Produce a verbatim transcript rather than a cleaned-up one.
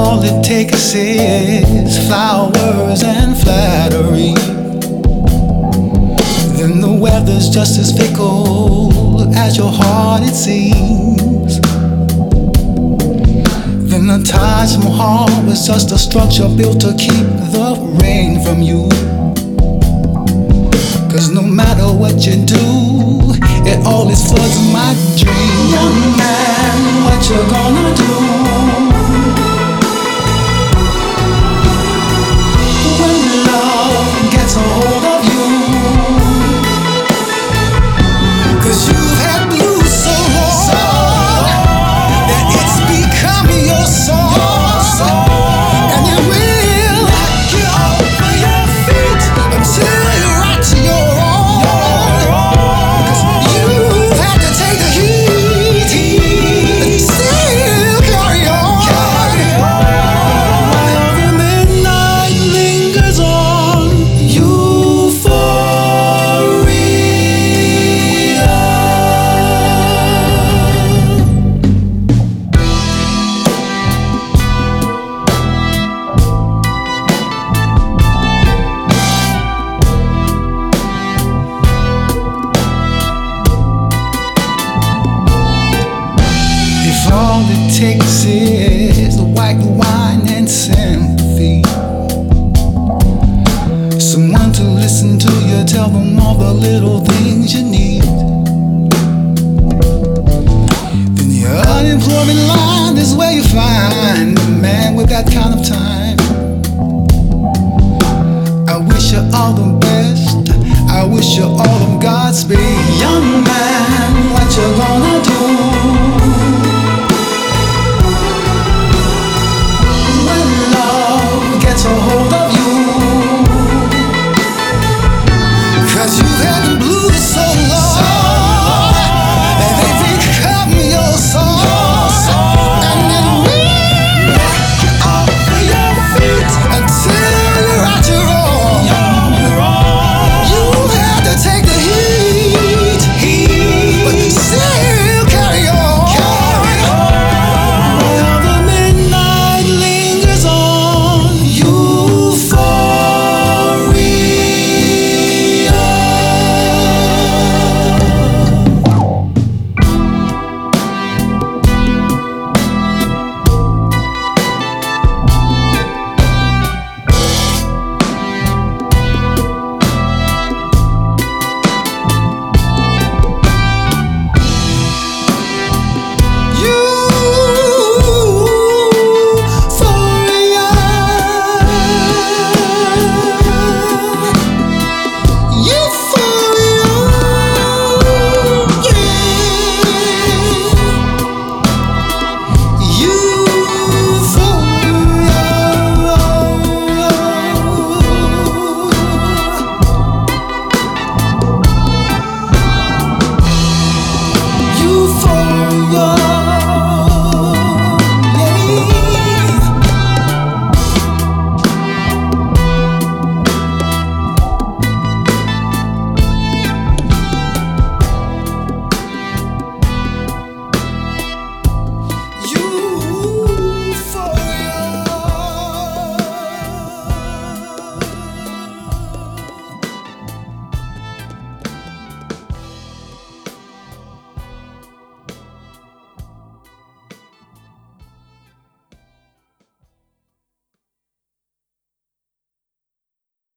all it takes is flowers and flattery, then the weather's just as fickle as your heart it seems. Then the Taj Mahal was just a structure built to keep the rain from you. Cause no matter what you do, it always floods my dream. Young man, what you gonna do when love gets a hold of you? Cause you've had blues so long that it's become your song, and it will knock you off of your feet until you're right to your own. Cause you've had to take the heat and still carry on. While the midnight lingers on, euphoria. If all it takes is white wine and sympathy, someone to listen to you, tell them all the little things you need, then the unemployment line is where you find a man with that kind of time.